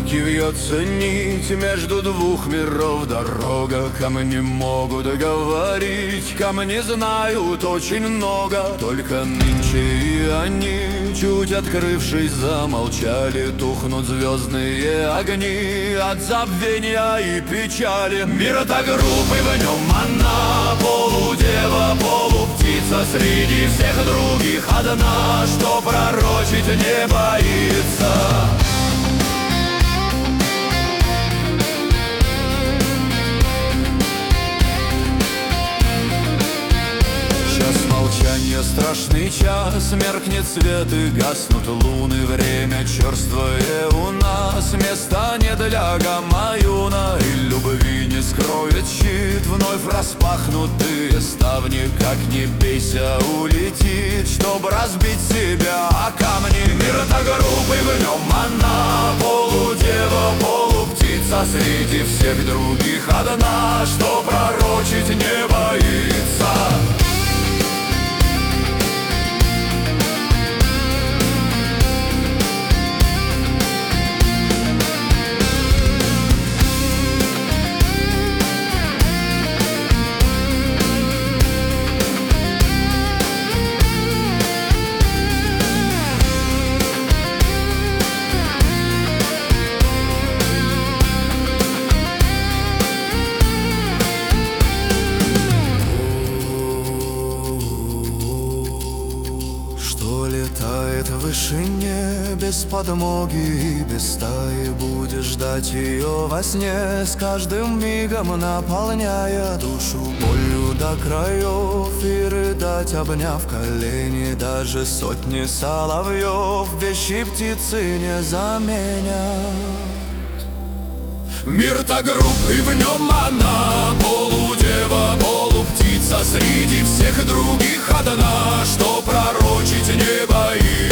руки вьется нить между двух миров дорога. Камни могут говорить, камни знают очень много. Только нынче и они, чуть открывшись, замолчали. Тухнут звездные огни от забвения и печали. Мир-то груб, и в нем она полудева, полуптица, среди всех других одна, что пророчить не боится. Молчание, страшный час, меркнет свет и гаснут луны. Время черствое у нас, места не для гамаюна. И любви не скроет щит, вновь распахнутые ставни. Как не бейся, улетит, чтоб разбить себя о камни. Мир-то груб, и в нем она полудева, полуптица, среди всех других одна, что пророчить не боится. Летает в вышине без подмоги и без стаи. Будешь ждать ее во сне, с каждым мигом наполняя душу болью до краев. И рыдать, обняв колени, даже сотни соловьев вещи птицы не заменят. Мир-то груб, и в нем она полудева, полуптица, среди всех других одна, что пророчить не боится.